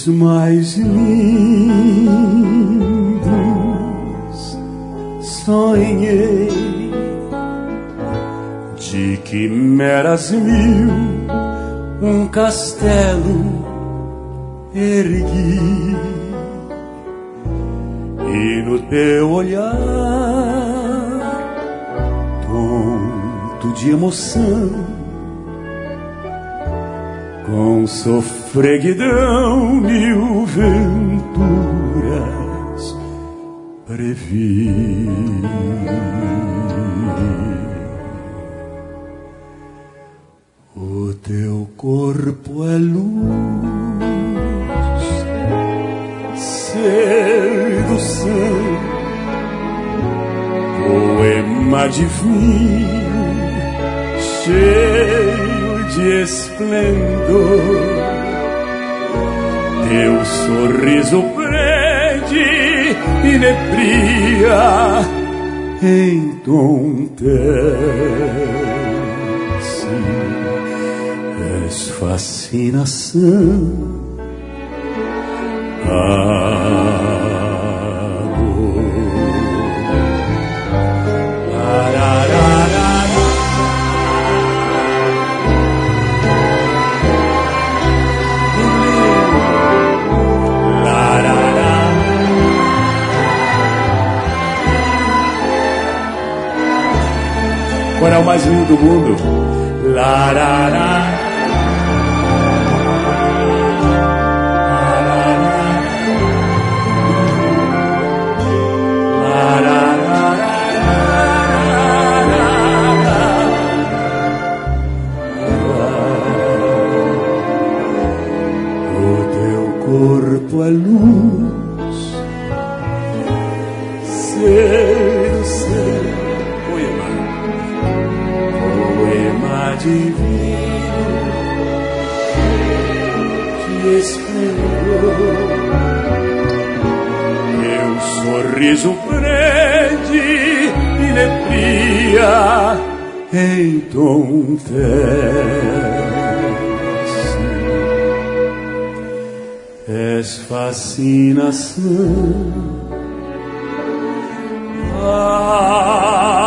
Os mais lindos sonhei, de quimeras mil um castelo ergui, e no teu olhar tonto de emoção, com sofreguidão mil venturas previ. O teu corpo é luz, sedução, poema divino, cheio de esplendor. Teu sorriso prende, inebria, entontece. És fascinação, qual é o mais lindo do mundo? Larará. O teu corpo é luz, sedução, poema divino de esplendor. Teu sorriso prende, inebria, entontece. És fascinação.